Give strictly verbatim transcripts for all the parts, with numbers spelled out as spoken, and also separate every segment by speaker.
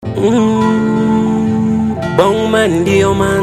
Speaker 1: Mm, Bong man, dear man.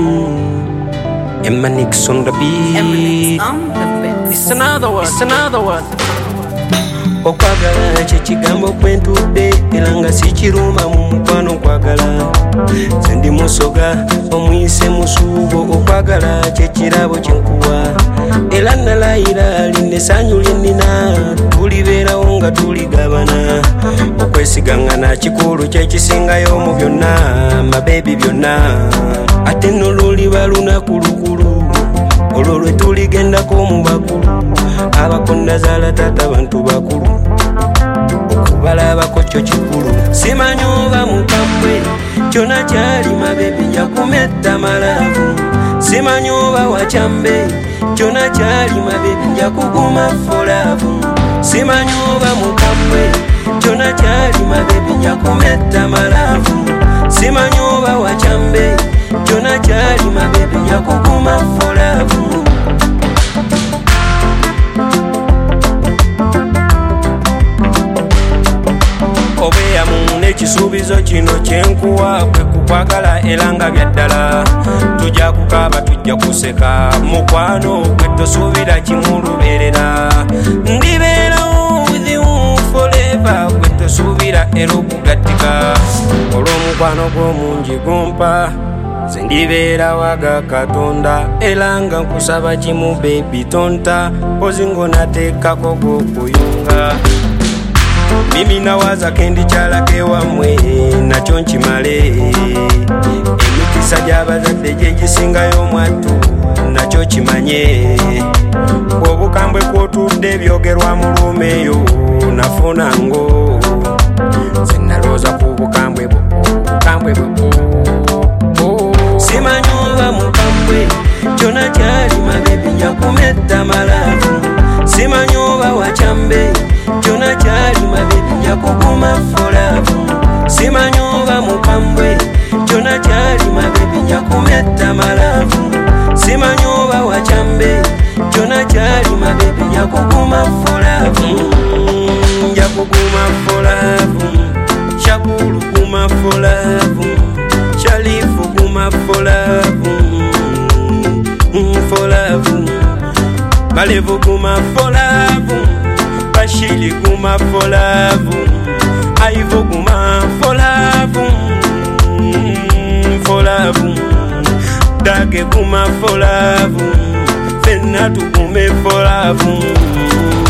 Speaker 1: Emanix on the beat.
Speaker 2: Emanix on the beat.
Speaker 1: It's another one. It's another one. Okwagala kyekigambo kwentudde era nga sikiruma mu mukwano okwagala nze ndi musoga omuyise musuubo okwagala kyekirabo kyenkuwa era nalayira linnesanyu lyennina tulibeerawo nga tuligabana okwesiganga nakikulu kyekisingayo mu byonna mabebi byonna ate nno luliba lunaku lukulu olwo lwe tuligendako mu bakulu abakonnazaala tata bantu bakulu okubalabako kyo kikulu simanyi oba mukambwe kyona kyali mabebi njakumetta malaavu simanyi oba wakyambe kyona kyali mabebi njakuguma folaavu simanyi oba mukambwe kyona kyali mabebi njakumetta malaavu simanyi oba wakyambe kyona kyali mabebi njakuguma folaavu obeyamu n'ekisuubizo kino kyenkuwa kwe kukwagala era nga byaddala tujja kukaaba tujja kuseka mukwano gwe tosuubira kimulubeerera ndibeerawo with you forever gwe tosuubira era okugattika olw'omukwano gw'omungi gumpa nze ndibeera waga Katonda era nga nkusaba kimu bebi tonta pozingo nateekako gw'okuyunga mimi nawaza kendi kyalake wamwe nakyo nkimale emikisa gy'abazadde gye gisingayo mwattu nakyo kimanye obukambwe kwotudde byogerwa mu luumeeyo nafunango nze nalooza ku bukambwe bukambwe bwo simanyi oba mukambwe kyona kyali mabebi njakumetta malaavu simanyi oba wakyambe kyona kyali mabebi njakuguma folaavu simanyi oba mukambwe kyona kyali mabebi njakumetta malaavu simanyi oba wakyambe kyona kyali mabebi njakuguma folaavu njakuguma folaavu Shakulu guma folaavu Shalifu guma folaavu folaavu Balevu guma folaavu Bashili guma folaavu Aivo guma folaavu folaavu Dage guma folaavu Fenna tugume folaavu